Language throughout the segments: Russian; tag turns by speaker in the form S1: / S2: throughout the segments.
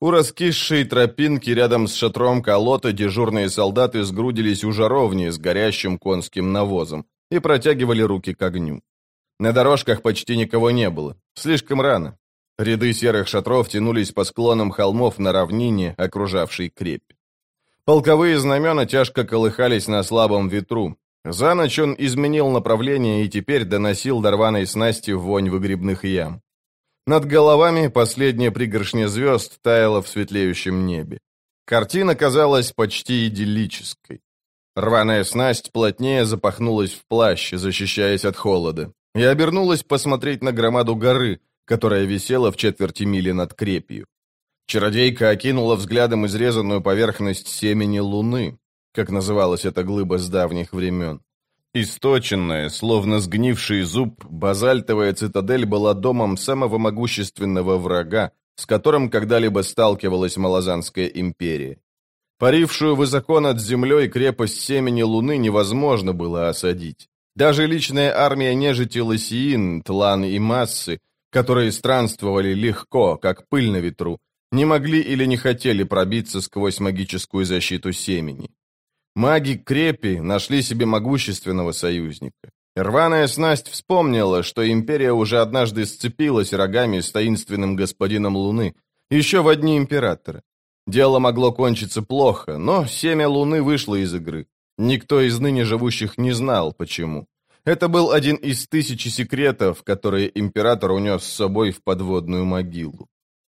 S1: У раскисшей тропинки рядом с шатром Калота дежурные солдаты сгрудились у жаровни с горящим конским навозом и протягивали руки к огню. На дорожках почти никого не было. Слишком рано. Ряды серых шатров тянулись по склонам холмов на равнине, окружавшей крепь. Полковые знамена тяжко колыхались на слабом ветру. За ночь он изменил направление и теперь доносил до рваной снасти вонь выгребных ям. Над головами последняя пригоршня звезд таяла в светлеющем небе. Картина казалась почти идиллической. Рваная снасть плотнее запахнулась в плащ, защищаясь от холода, и обернулась посмотреть на громаду горы, которая висела в четверти мили над крепью. Чародейка окинула взглядом изрезанную поверхность семени луны, как называлась эта глыба с давних времен. Источенная, словно сгнивший зуб, базальтовая цитадель была домом самого могущественного врага, с которым когда-либо сталкивалась Малазанская империя. Парившую высоко над землей крепость семени луны невозможно было осадить. Даже личная армия нежити Лосиин, Тлан и Массы, которые странствовали легко, как пыль на ветру, не могли или не хотели пробиться сквозь магическую защиту семени. Маги Крепи нашли себе могущественного союзника. Рваная снасть вспомнила, что империя уже однажды сцепилась рогами с таинственным господином Луны, еще в дни императора. Дело могло кончиться плохо, но семя Луны вышло из игры. Никто из ныне живущих не знал, почему. Это был один из 1000 секретов, которые император унес с собой в подводную могилу.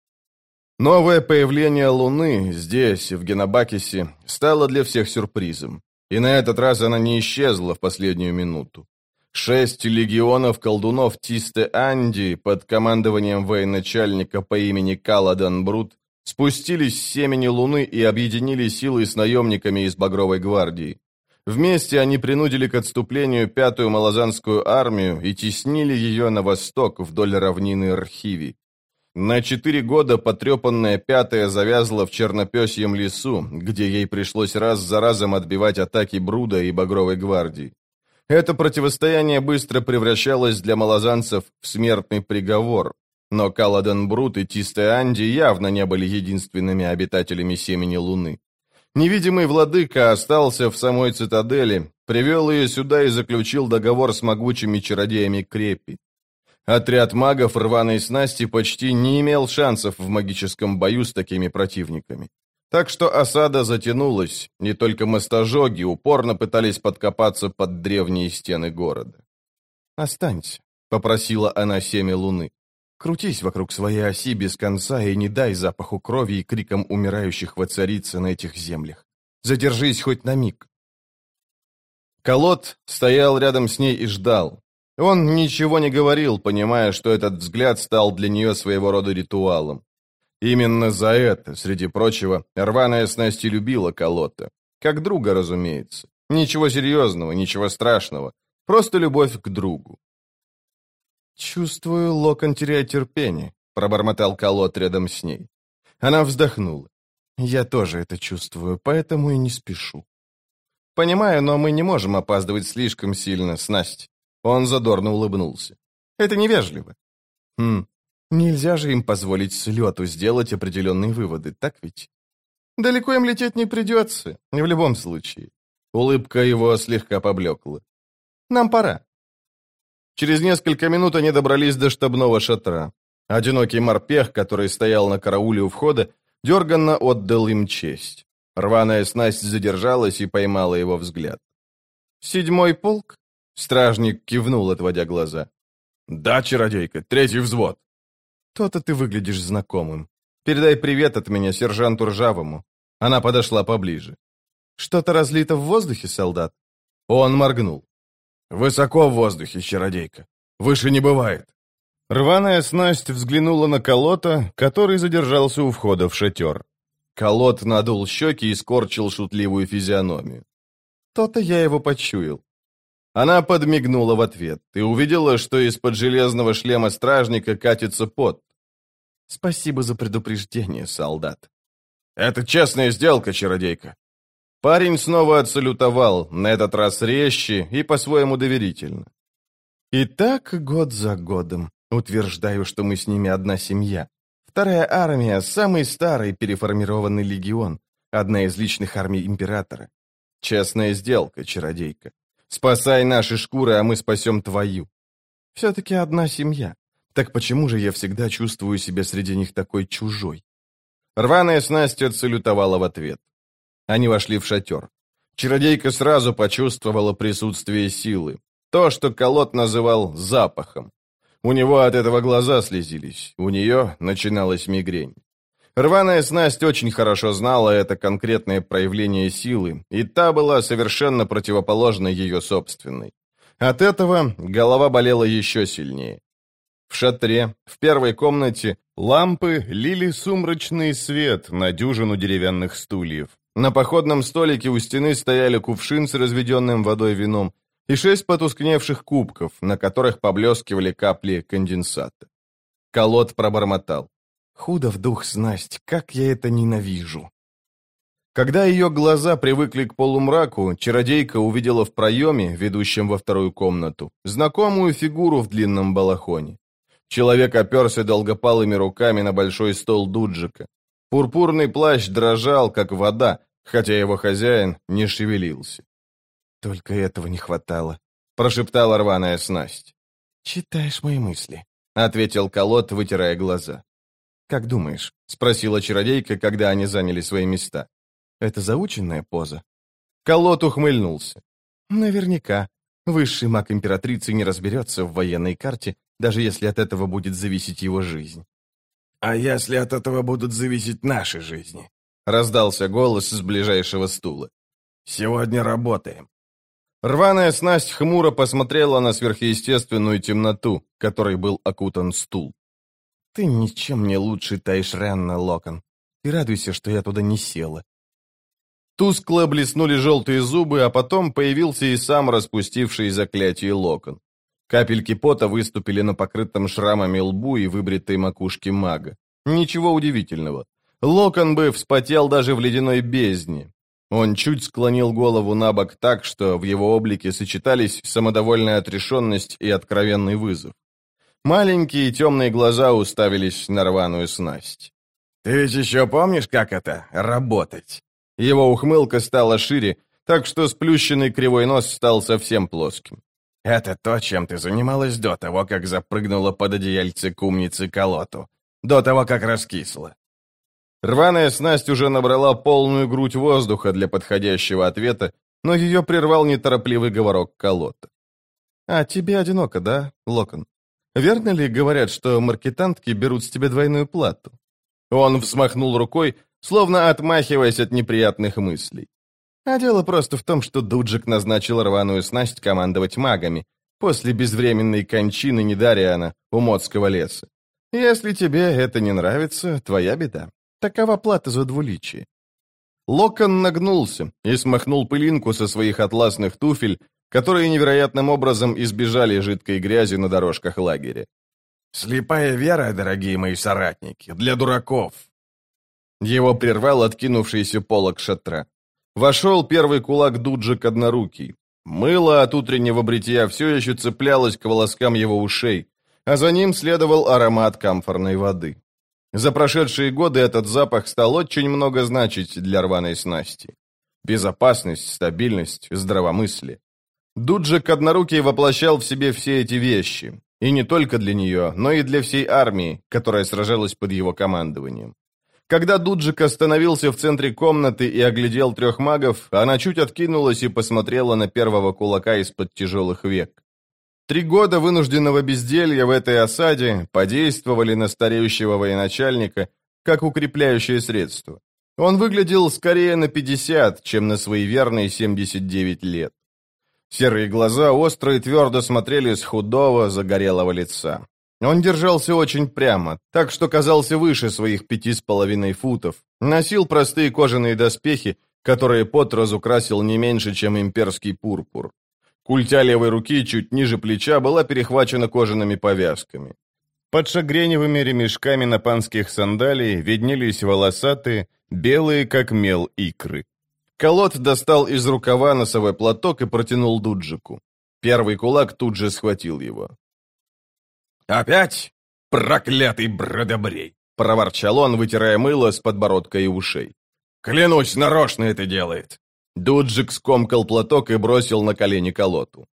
S1: Новое появление Луны здесь, в Генобакисе, стало для всех сюрпризом. И на этот раз она не исчезла в последнюю минуту. 6 легионов колдунов Тисте-Анди под командованием военачальника по имени Каладан Брут спустились с семени Луны и объединили силы с наемниками из Багровой гвардии. Вместе они принудили к отступлению 5-ю Малазанскую армию и теснили ее на восток вдоль равнины Архиви. На 4 года потрепанная 5-я завязла в Чернопёсьем лесу, где ей пришлось раз за разом отбивать атаки Бруда и Багровой гвардии. Это противостояние быстро превращалось для малазанцев в смертный приговор, но Каладан Брут и Тисте-Анди явно не были единственными обитателями семени Луны. Невидимый владыка остался в самой цитадели, привел ее сюда и заключил договор с могучими чародеями Крепи. Отряд магов рваной снасти почти не имел шансов в магическом бою с такими противниками. Так что осада затянулась, и только мостожоги упорно пытались подкопаться под древние стены города. «Останься», — попросила она семя Луны. «Крутись вокруг своей оси без конца и не дай запаху крови и крикам умирающих воцариться на этих землях. Задержись хоть на миг». Калот стоял рядом с ней и ждал. Он ничего не говорил, понимая, что этот взгляд стал для нее своего рода ритуалом. Именно за это, среди прочего, рваная снасть и любила Калота. Как друга, разумеется. Ничего серьезного, ничего страшного. Просто любовь к другу. «Чувствую, Локон теряет терпение», — пробормотал Калот рядом с ней. Она вздохнула. «Я тоже это чувствую, поэтому и не спешу». «Понимаю, но мы не можем опаздывать слишком сильно, снасть». Он задорно улыбнулся. «Это невежливо». Нельзя же им позволить слету сделать определенные выводы, так ведь?» «Далеко им лететь не придется, в любом случае». Улыбка его слегка поблекла. «Нам пора». Через несколько минут они добрались до штабного шатра. Одинокий морпех, который стоял на карауле у входа, дерганно отдал им честь. Рваная снасть задержалась и поймала его взгляд. «7-й полк?» Стражник кивнул, отводя глаза. «Да, чародейка, 3-й взвод». «То-то ты выглядишь знакомым. Передай привет от меня сержанту Ржавому». Она подошла поближе. «Что-то разлито в воздухе, солдат?» Он моргнул. «Высоко в воздухе, чародейка. Выше не бывает». Рваная снасть взглянула на Калота, который задержался у входа в шатер. Калот надул щеки и скорчил шутливую физиономию. «То-то я его почуял». Она подмигнула в ответ и увидела, что из-под железного шлема стражника катится пот. «Спасибо за предупреждение, солдат». «Это честная сделка, чародейка». Парень снова отсалютовал, на этот раз резче и по-своему доверительно. «И так год за годом утверждаю, что мы с ними одна семья. Вторая армия — самый старый переформированный легион, одна из личных армий императора. Честная сделка, чародейка. Спасай наши шкуры, а мы спасем твою. Все-таки одна семья. Так почему же я всегда чувствую себя среди них такой чужой? Рваная снасть отсалютовала в ответ. Они вошли в шатер. Чародейка сразу почувствовала присутствие силы. То, что Колод называл запахом. У него от этого глаза слезились, у нее начиналась мигрень. Рваная снасть очень хорошо знала это конкретное проявление силы, и та была совершенно противоположна ее собственной. От этого голова болела еще сильнее. В шатре, в первой комнате, лампы лили сумрачный свет на дюжину деревянных стульев. На походном столике у стены стояли кувшин с разведенным водой вином и 6 потускневших кубков, на которых поблескивали капли конденсата. Колод пробормотал. «Худо в дух снасть, как я это ненавижу!» Когда ее глаза привыкли к полумраку, чародейка увидела в проеме, ведущем во вторую комнату, знакомую фигуру в длинном балахоне. Человек оперся долгопалыми руками на большой стол Дуджика. Пурпурный плащ дрожал, как вода, хотя его хозяин не шевелился. «Только этого не хватало», — прошептала рваная снасть. «Читаешь мои мысли», — ответил Колод, вытирая глаза. «Как думаешь?» — спросила чародейка, когда они заняли свои места. «Это заученная поза?» Колод ухмыльнулся. «Наверняка. Высший маг императрицы не разберется в военной карте, даже если от этого будет зависеть его жизнь». «А если от этого будут зависеть наши жизни?» — раздался голос с ближайшего стула. «Сегодня работаем». Рваная снасть хмуро посмотрела на сверхъестественную темноту, которой был окутан стул. «Ты ничем не лучше Тайшренна, Локон. И радуйся, что я туда не села». Тускло блеснули желтые зубы, а потом появился и сам распустивший заклятие Локон. Капельки пота выступили на покрытом шрамами лбу и выбритой макушке мага. Ничего удивительного. Локон бы вспотел даже в ледяной бездне. Он чуть склонил голову на бок так, что в его облике сочетались самодовольная отрешенность и откровенный вызов. Маленькие темные глаза уставились на рваную снасть. «Ты ведь еще помнишь, как это — работать?» Его ухмылка стала шире, так что сплющенный кривой нос стал совсем плоским. «Это то, чем ты занималась до того, как запрыгнула под одеяльце к умнице Колоту, до того, как раскисла». Рваная снасть уже набрала полную грудь воздуха для подходящего ответа, но ее прервал неторопливый говорок Колота. «А тебе одиноко, да, Локон? Верно ли говорят, что маркетантки берут с тебя двойную плату?» Он взмахнул рукой, словно отмахиваясь от неприятных мыслей. А дело просто в том, что Дуджик назначил рваную снасть командовать магами после безвременной кончины Недариана у Модского леса. Если тебе это не нравится, твоя беда. Такова плата за двуличие. Локон нагнулся и смахнул пылинку со своих атласных туфель, которые невероятным образом избежали жидкой грязи на дорожках лагеря. «Слепая вера, дорогие мои соратники, для дураков!» Его прервал откинувшийся полог шатра. Вошел первый кулак Дуджик однорукий. Мыло от утреннего бритья все еще цеплялось к волоскам его ушей, а за ним следовал аромат камфорной воды. За прошедшие годы этот запах стал очень много значить для рваной снасти. Безопасность, стабильность, здравомыслие. Дуджик однорукий воплощал в себе все эти вещи. И не только для нее, но и для всей армии, которая сражалась под его командованием. Когда Дуджик остановился в центре комнаты и оглядел 3 магов, она чуть откинулась и посмотрела на первого кулака из-под тяжелых век. 3 года вынужденного безделья в этой осаде подействовали на стареющего военачальника как укрепляющее средство. Он выглядел скорее на 50, чем на свои верные 79 лет. Серые глаза остро и твердо смотрели с худого, загорелого лица. Он держался очень прямо, так что казался выше своих 5,5 футов, носил простые кожаные доспехи, которые пот разукрасил не меньше, чем имперский пурпур. Культя левой руки чуть ниже плеча была перехвачена кожаными повязками. Под шагреневыми ремешками на панских сандалий виднелись волосатые, белые как мел икры. Колод достал из рукава носовой платок и протянул Дуджику. Первый кулак тут же схватил его. «Опять? Проклятый бродобрей!» — проворчал он, вытирая мыло с подбородка и ушей. «Клянусь, нарочно это делает!» Дуджик скомкал платок и бросил на колени колоту.